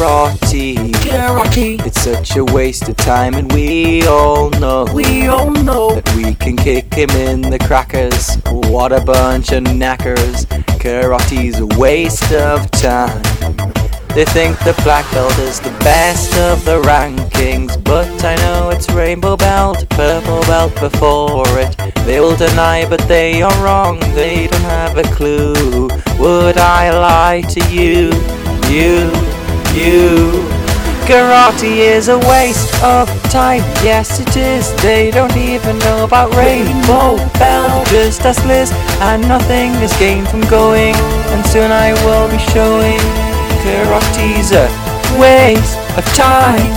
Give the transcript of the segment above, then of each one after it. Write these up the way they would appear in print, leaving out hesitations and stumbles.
karate. It's such a waste of time, and we all know that we can kick him in the crackers. What a bunch of knackers. Karate's a waste of time. They think the black belt is the best of the rankings, but I know it's rainbow belt, purple belt before it. They will deny, but they are wrong, they don't have a clue. Would I lie to you? Karate is a waste of time, yes it is. They don't even know about rainbow belt. Just ask Liz, and nothing is gained from going, and soon I will be showing Karate's a waste of time.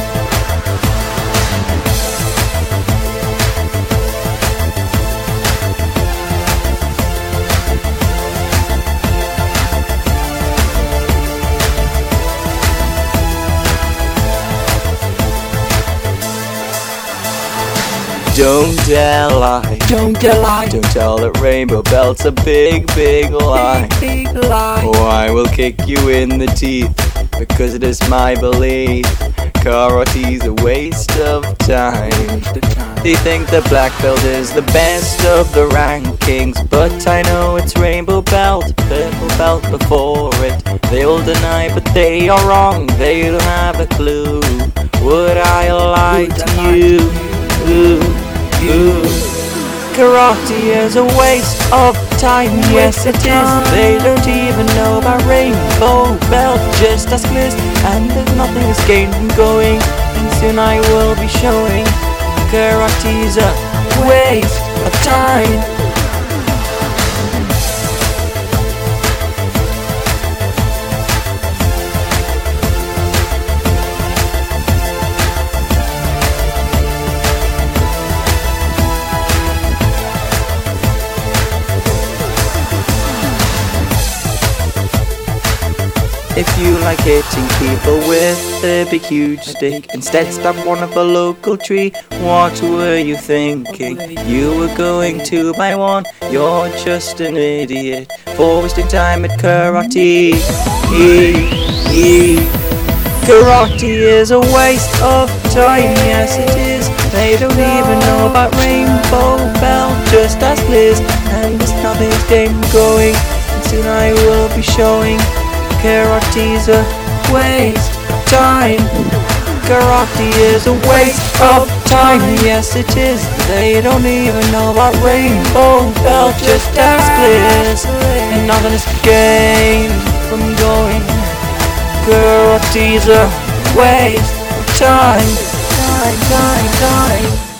Don't tell lie. Don't tell that rainbow belt's a big lie. Oh, I will kick you in the teeth, because it is my belief Karate's a waste of time. They think the black belt is the best of the rankings, but I know it's rainbow belt, purple belt before it. They will deny, but they are wrong, they don't have a clue. Would I lie to you? Karate is a waste of time, yes it is. They don't even know about rainbow belt. Just ask Liz, and there's nothing is gained from going, and soon I will be showing Karate's a waste of time. If you like hitting people with a big huge stick, instead stab one of a local tree. What were you thinking? You were going 2 by 1. You're just an idiot for wasting time at karate. Karate is a waste of time, yes it is. They don't even know about rainbow belt. Just ask Liz, and there's nothing's game going, and soon I will be showing Karate's a waste of time. Karate is a waste of time, yes it is. They don't even know about rainbow belt. Just ask Liz, and nothing is gained from going. Karate's a waste of time.